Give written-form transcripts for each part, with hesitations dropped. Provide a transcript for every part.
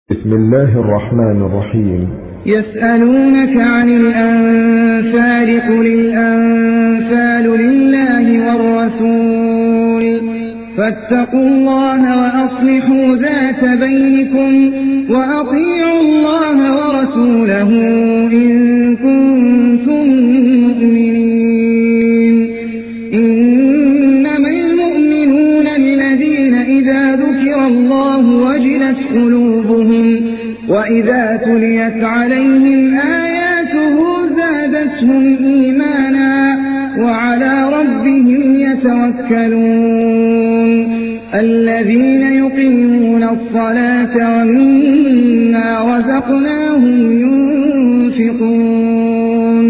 بسم الله الرحمن الرحيم. يسألونك عن الأنفال قل الأنفال لله والرسول فاتقوا الله وأصلحوا ذات بينكم وأطيعوا الله ورسوله إن كنتم مؤمنين. إنما المؤمنون الذين إذا ذكر الله وجلت قلوبهم وإذا تليت عليهم آياته زادتهم إيمانا وعلى ربهم يتوكلون. الذين يقيمون الصلاة ومما رزقناهم ينفقون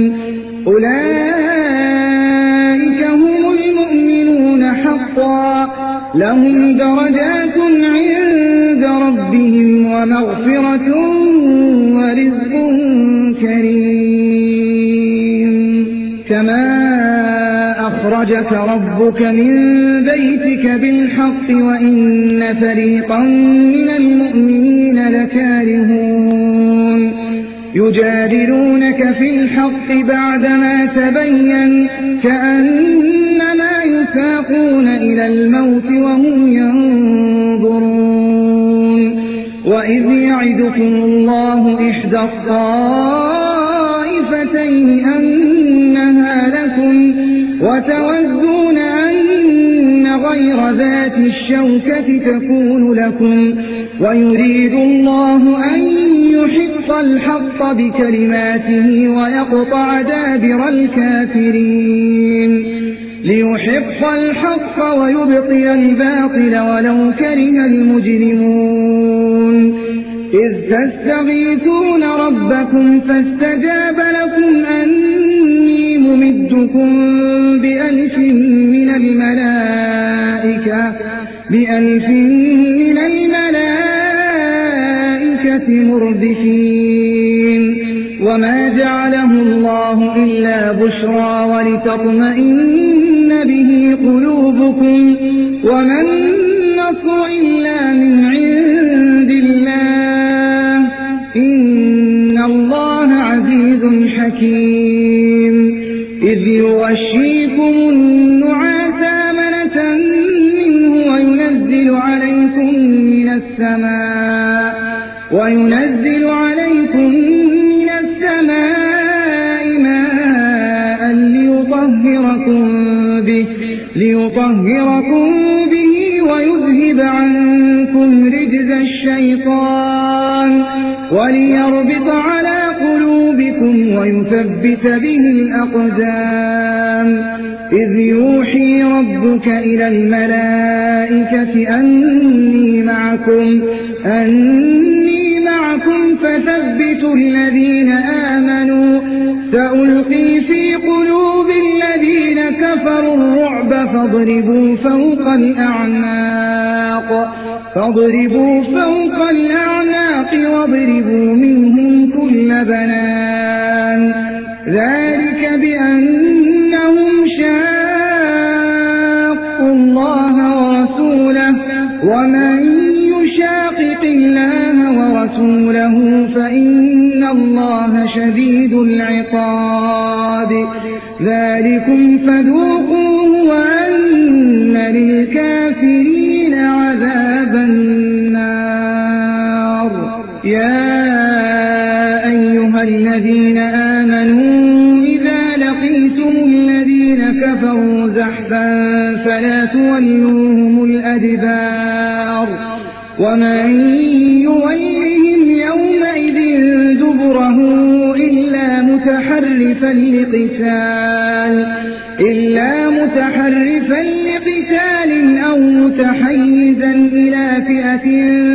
أولئك هم المؤمنون حقا لهم درجات عند ربهم ومغفرة ورزق كريم. كما أخرجك ربك من بيتك بالحق وإن فريقا من المؤمنين لكارهون يجادلونك في الحق بعدما تبين كأنما يساقون إلى الموت وهم ينظرون. وإذ يعدكم الله إحدى الطائفتين أنها لكم وتودون أن غير ذات الشوكة تكون لكم ويريد الله أن يحق الحق بكلماته ويقطع دابر الكافرين ليحق الحق ويبطل الباطل ولو كره المجرمون. إذ تستغيثون ربكم فاستجاب لكم أني ممدكم بألف من الملائكة مردفين. وما جعله الله إلا بشرى ولتطمئن به قلوبكم وما النصر إلا من عند الله إن الله عزيز حكيم. إذ يغشيكم النعاس أمنة منه وينزل عليكم من السماء ماء ليطهركم به ويذهب عنكم رجز الشيطان وليربط على قلوبكم ويثبت به الأقدام. إذ يوحي ربك إلى الملائكة أني معكم فثبتوا الذين آمنوا سألقي في قلوب الذين كفروا الرعب فاضربوا فوق الأعناق واضربوا منهم كل بنان. ذلك بأنهم شاقوا الله ورسوله ومن يشاقق الله ورسوله فإن الله شديد العقاب. ذلكم فذوقوه وأن للكافرين عذاب النار. يا أيها الذين آمنوا إذا لقيتم الذين كفروا زحفا فلا تولوهم الأدبار ومن يولهم يومئذ دبره إلا متحرفا لقتال أو متحيزا إلى فئة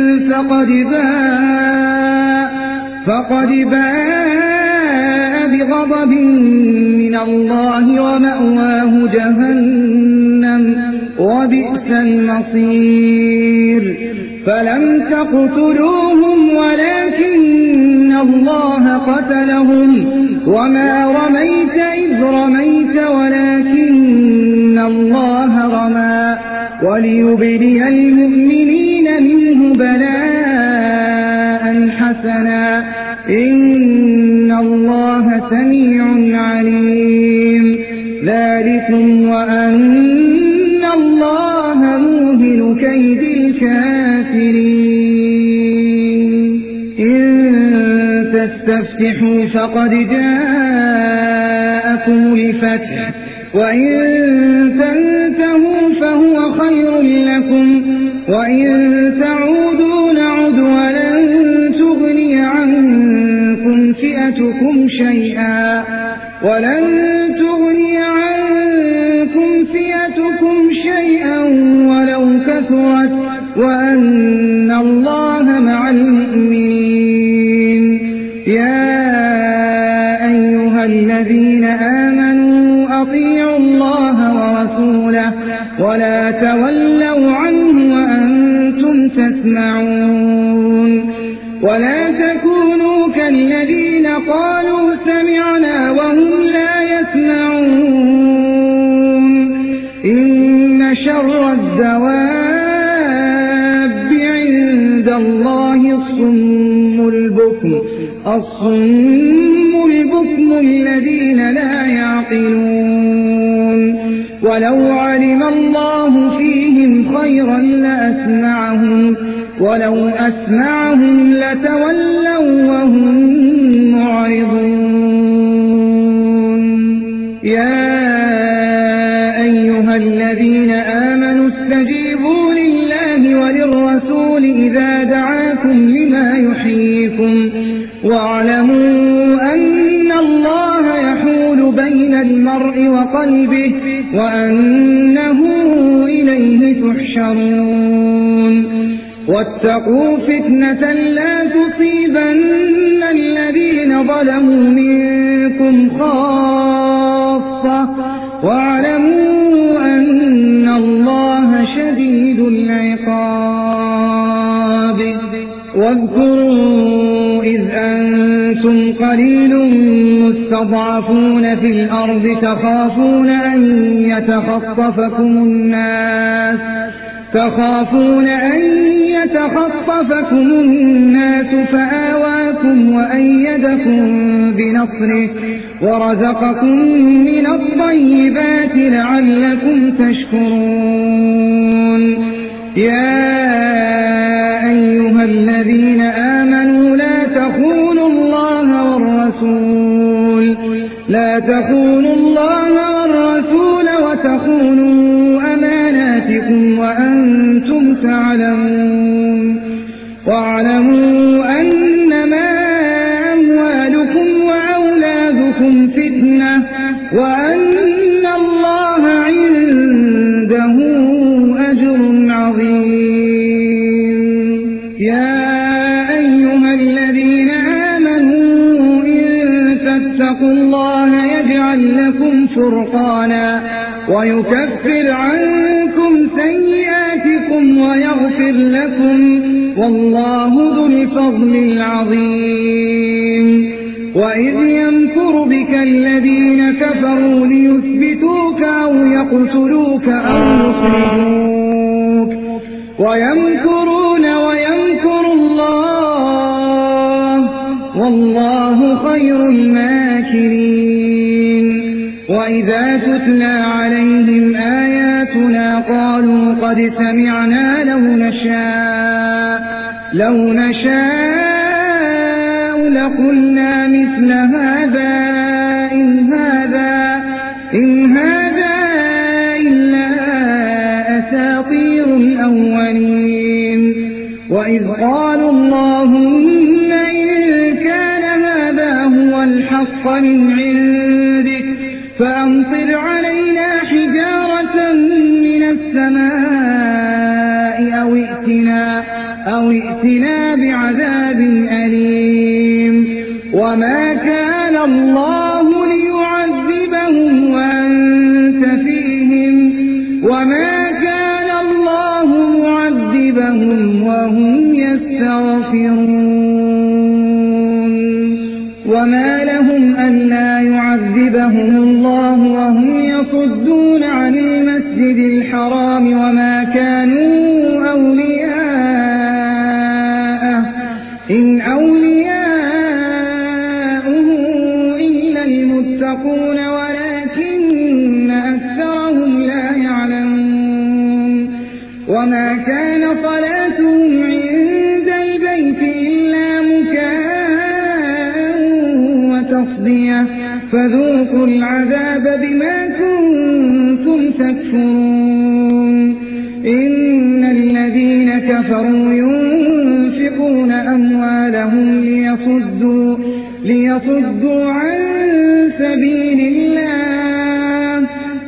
فقد باء بغضب من الله ومأواه جهنم وبئس المصير. فلم تقتلوهم ولكن الله قتلهم وما رميت إذ رميت ولكن الله رمى وليبلي المؤمنين منه بلاء حسنا إن الله سميع عليم ذلكم وأن الله موهن كيد الكافرين إن تستفتحوا فقد جاءكم الفتح وإن تنتهوا فهو خير لكم وإن تعودوا نعد ولن تغني عنكم فئتكم شيئا ولو كثرت وأن الله مع المؤمنين يا أيها الذين آمنوا أطيعوا الله ورسوله ولا تولوا عنه وأنتم تسمعون ولا تكونوا كالذين قالوا سمعنا وهم لا يسمعون إن شر الدواب عند الله الصم البكم الذين لا يعقلون ولو علم الله فيهم خيرا لأسمعهم ولو أسمعهم لتولوا وهم معرضون يا أيها الذين آمنوا استجيبوا لله وللرسول إذا دعاكم لما يحييكم واعلموا أن الله يحول بين المرء وقلبه وأنه إليه تحشرون واتقوا فتنة لا تصيبن الذين ظلموا منكم خاصة واعلموا أن الله شديد العقاب واذكروا إذ أنتم قليل مستضعفون في الأرض تخافون أن يتخطفكم الناس فآواكم وأيدكم بنصره ورزقكم من الطيبات لعلكم تشكرون يا أيها الذين آمنوا لا تخونوا الله والرسول وتخونوا أماناتكم وأنتم تعلمون واعلموا أنما أموالكم وأولادكم فتنة وأن الله عنده أجر عظيم يا أيها الذين آمنوا إن تتقوا الله يجعل لكم فرقانا ويكفر عنكم سيئاتكم ويغفر لكم والله ذو الفضل العظيم وإذ يمكر بك الذين كفروا ليثبتوك أو يقتلوك أو يخرجوك ويمكرون ويمكر الله والله خير الماكرين وإذا تتلى عليهم آياتنا قالوا قد سمعنا لو نشاء لقلنا مثل هذا إن هذا إلا أساطير الأولين وإذ قالوا اللهم إن كان هذا هو الحق من عندك فأمطر علينا حجارة من السماء أو ائتنا بعذاب أليم وما كان الله ليعذبهم وأنت فيهم وما كان الله معذبهم وهم يستغفرون وما لهم ألا يعذبهم الله وهم يصدون عن المسجد الحرام وما كانوا أولياءه إن أولياؤه إلا المتقون ولكن أكثرهم لا يعلمون وما كان صلاتهم عند البيت إلا مكاء وتصدية فذوقوا العذاب بما كنتم تكفرون إن الذين كفروا ينفقون أموالهم ليصدوا عن سبيل الله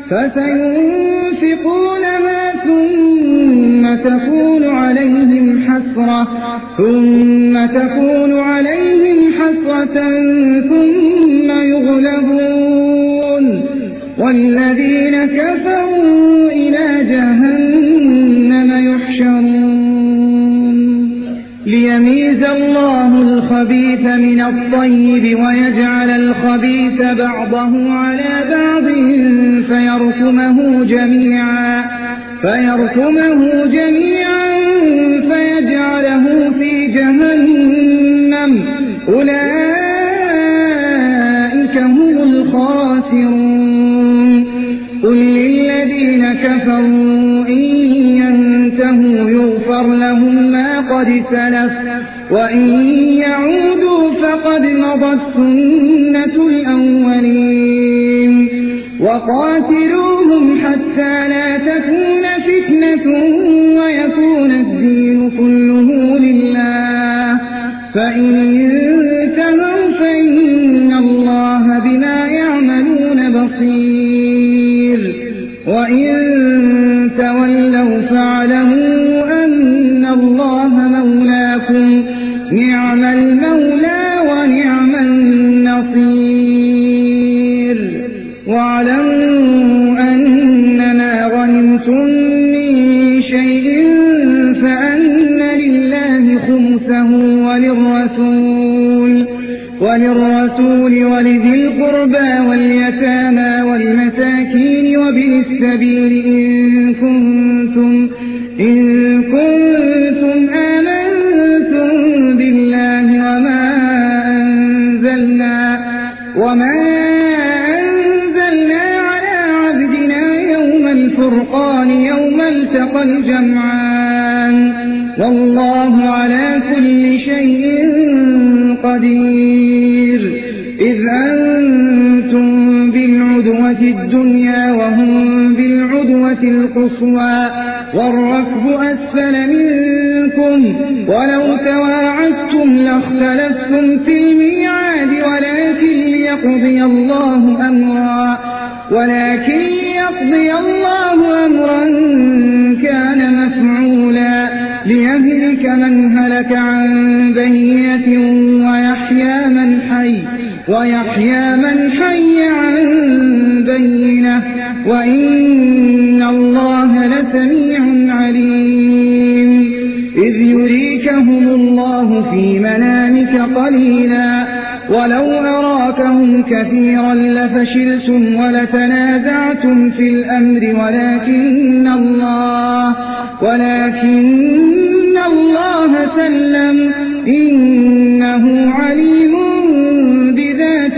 فسينفقونها ثم تكون عليهم حسرة ثم يغلبون والذين كفروا إلى جهنم يحشرون ليميز الله الخبيث من الطيب ويجعل الخبيث بعضه على بعض فيركمه جميعا فيجعله في جهنم أولئك هم الخاسرون قل للذين كفروا إن ينتهوا يغفر لهم ما قد سلف وإن يعودوا فقد مضت سنة الأولين وقاتلوهم حتى لا تكون فتنة ويكون الدين كله لله فإن انتهوا فإن الله بما يعملون بصير وإن تولوا فاعلموا أن الله مولاكم نعم المولى ونعم النصير واعلموا أنما غنمتم من شيء فأن لله خمسه وللرسول ولذي القربى واليتامى والمساكين وابن السبيل إن كنتم آمنتم بالله وما أنزلنا على عبدنا يوم الفرقان يوم التقى الجمعان والله على كل شيء قدير إذ أنتم بالعدوة الدنيا وهم بالعدوة القصوى والركب أسفل منكم ولو تواعدتم لاختلفتم في الميعاد ولكن ليقضي الله أمرا كان مفعولا ليهلك من هلك عن بينة ويحيى من حي عن بينة وإن الله لسميع عليم إذ يريكهم الله في منامك قليلا ولو أراكهم كثيرا لفشلتم ولتنازعتم في الأمر ولكن الله سلم إنه عليم بذات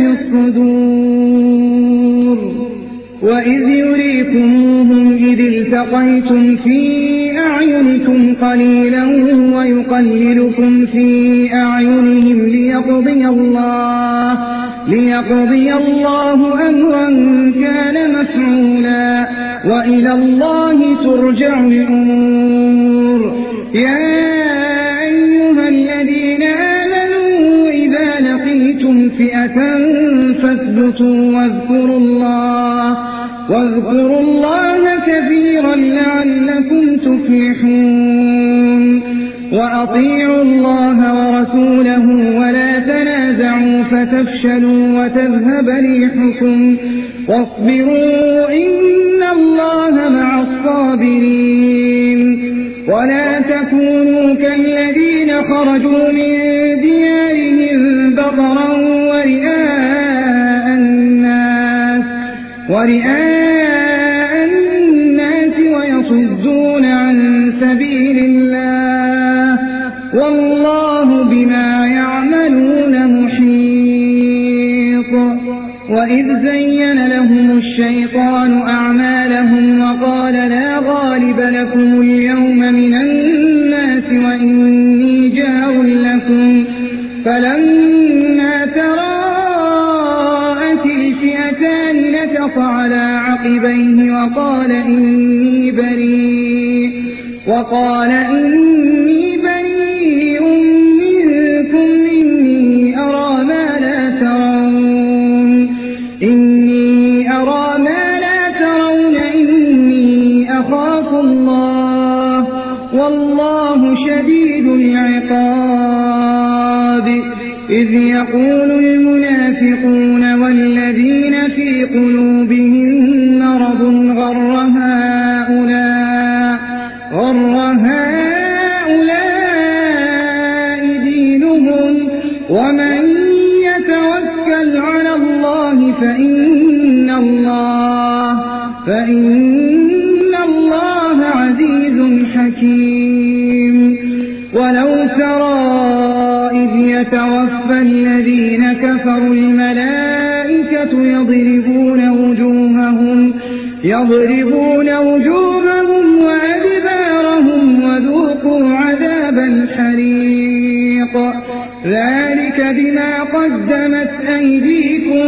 الصدور وإذ يريكموهم إذ التقيتم في أعينكم قليلا ويقللكم في أعينهم ليقضي الله أمرا كان مفعولا وإلى الله ترجع الأمور يا أيها الذين آمنوا إذا لقيتم فئة فاثبتوا واذكروا الله كثيرا لعلكم تفلحون وأطيعوا الله ورسوله ولا تنازعوا فتفشلوا وتذهب ريحكم واصبروا إن الله مع الصابرين ولا تكونوا كالذين خرجوا من ديارهم بطرا ورئاء الناس ويصدون عن سبيل الله والله بما يعلمون وإذ زين لهم الشيطان أعمالهم وقال لا غالب لكم اليوم من الناس وإني جار لكم فلما تراءت الفئتان نكص على عقبيه وقال إني بريء منكم إني أرى ما لا ترون إني أخاف الله والله شديد العقاب إذ يقول المنافقون والذين في قلوبهم مرض غر هؤلاء دينهم ومن يتوكل على الله فإن الله عزيز حكيم ولو ترى إذ يتوفى الذين كفروا الملائكة يضربون وجوههم وأدبارهم وذوقوا عذاب الحريق ذلك بما قدمت أيديكم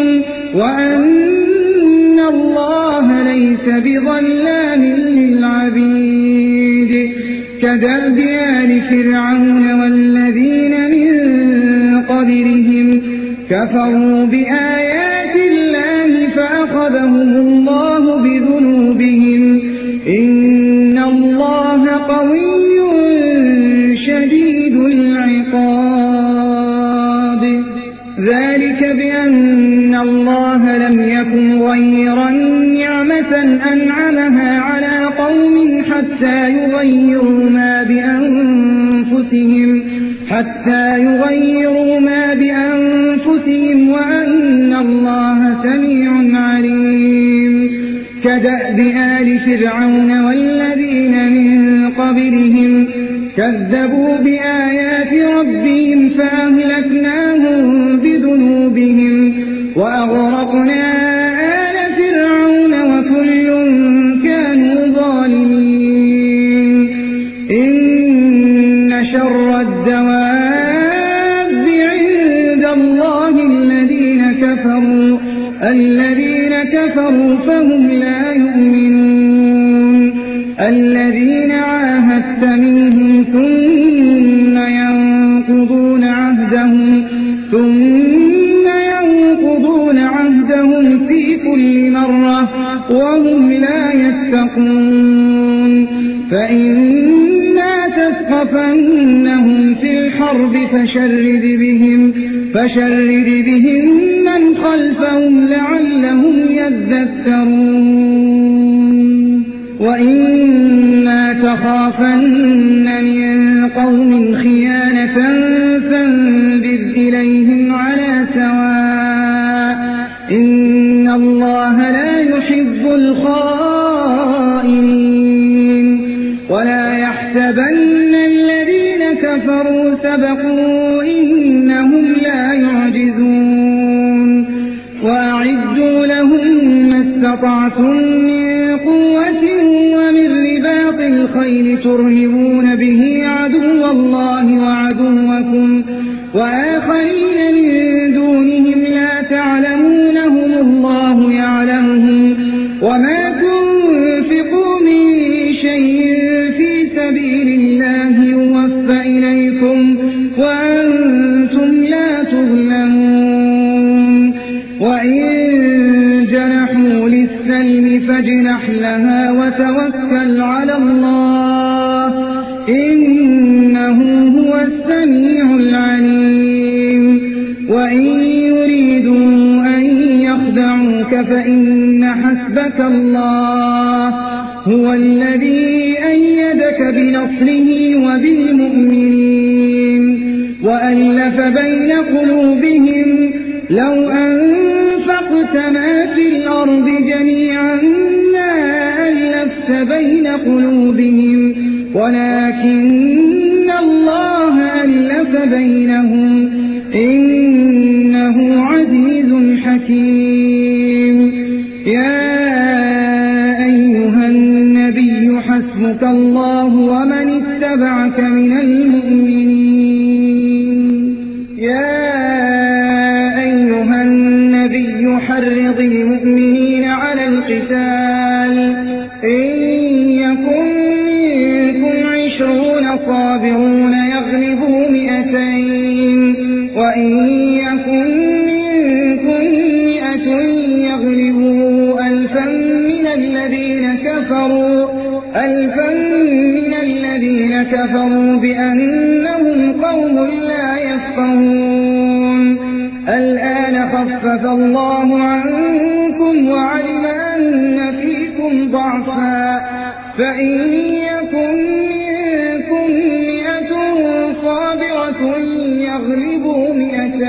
وأن الله ليس بظلام للعبيد كدأب آل فرعون والذين من قبلهم كفروا بآيات الله فأخذهم الله بذنوبهم إن الله قوي شديد العقاب ذلك بأن الله لم يكن غيرا نعمة أنعمها على قوم حتى يغيروا ما بأنفسهم وأن الله سميع عليم كدأب آل فرعون والذين من قبلهم كذبوا بآيات ربهم فأهلكناهم بذنوبهم وأغرقنا آل فرعون وكل كانوا ظالمين إن شر الدواب عند الله الذين كفروا فهم لا يؤمنون الذين عاهدت منهم ثم ينقضون عهدهم في كل مرة وهم لا يتقون فإما تثقفنهم في الحرب فشرد بهم من خلفهم لعلهم يذكرون وإما تخافن من قوم خيانة فانبذ إليهم على سواء إن الله لا يحب الخائنين ولا يحسبن الذين كفروا سبقوا إنهم لا يعجزون وأعدوا لهم ما استطعتم من قوة ومن رباط الخيل ترهبون به عدو الله وعدوكم وآخرين من دونهم لا تعلمونهم الله يعلمهم وما تنفقوا من شيء في سبيل الله يوفى إليكم وأنتم لا تظلمون وإن جنحوا للسلم فاجنح لها وتوكل على الله إنه هو السميع العليم وإن يريدوا أن يخدعوك فإن حسبك الله هو الذي أيدك بنصره وبالمؤمنين وألف بين قلوبهم لو أنفقت ما في الأرض جميعا ما ألفت بين قلوبهم ولكن الله ألف بينهم إنه عزيز حكيم يحفظك الله ومن اتبعك من المؤمنين. يا أيها النبي حرض المؤمنين على القتال، إن يكن منكم 20 صابرون يغلبوا 200، وإن يكن منكم 100 يغلبوا 1000 من الذين كفروا بأنهم قوم لا يفقهون. الآن خفف الله عنكم وعلم أن فيكم ضعفا، فإن يكن منكم 100 صابرة يغلبوا 200،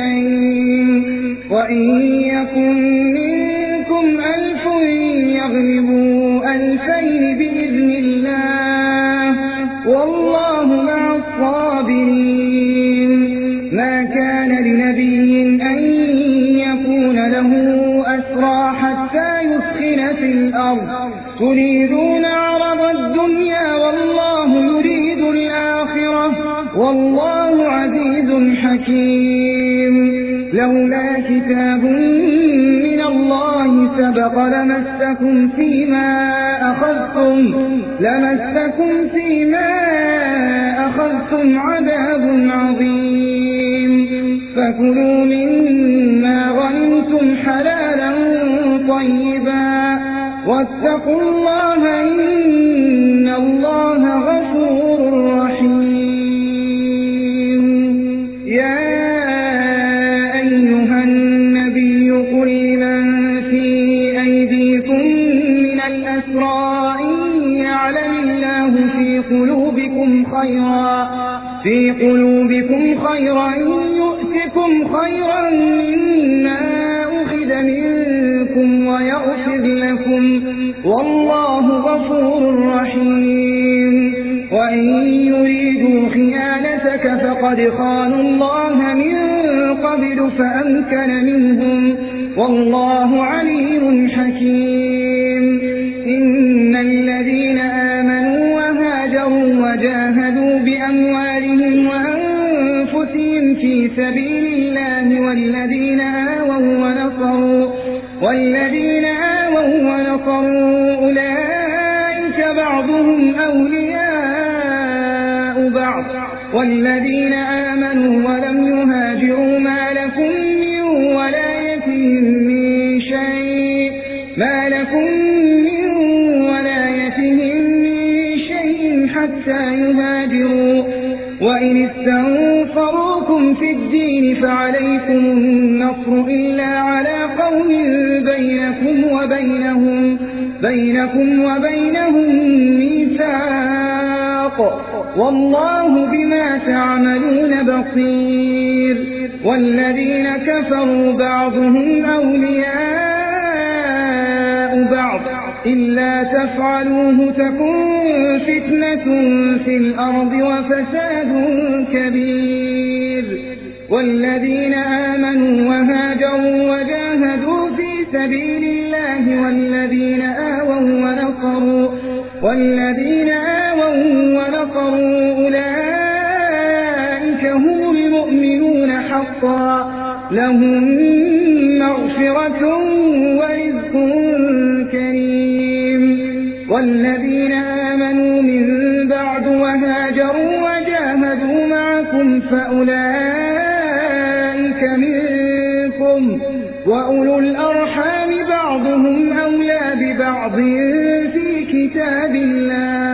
وإن يكن منكم 1000 يغلبوا 2000 بإذن الله، والله مع الصابرين. ما كان لنبي أن يكون له أسرى حتى يثخن في الأرض، تريدون عرض الدنيا والله يريد الآخرة، والله عزيز حكيم. لولا كتاب من الله سبق لمسكم فيما أخذتم عذاب عظيم. فكلوا مما غنمتم حلالا طيبا، واتقوا الله إن الله غفور رحيم. يا أيها النبي قل لمن في أيديكم من الأسرى إن يعلم الله في قلوبكم خيرا يؤتكم خيرا مما أخذ منكم ويغفر لكم، والله غفور رحيم. وإن يريدوا خيانتك فقد خانوا الله من قبل فأمكن منهم، والله عليم حكيم. إن الذين آمنوا وهاجروا وجاهدوا بأموالهم وأنفسهم في سبيل الله والذين آووا ونصروا أولئك بعضهم أولياء بعض، والذين آمنوا ولم يهاجروا ما لكم من ولايتهم من شيء حتى يهاجروا، وإن استنصروكم في الدين فعليكم النصر إلا على قوم بينكم وبينهم ميثاق، والله بما تعملون بصير. والذين كفروا بعضهم أولياء بعض، إلا تفعلوه تكن فتنة في الأرض وفساد كبير. والذين آمنوا وهاجروا وجاهدوا في سبيل الله والذين آووا ونصروا أولئك هم المؤمنون حقا، لهم مغفرة ورزق كريم. والذين آمنوا من بعد وهاجروا وجاهدوا معكم فأولئك منكم، وأولو الأرحام بعضهم أولى ببعض في كتاب الله،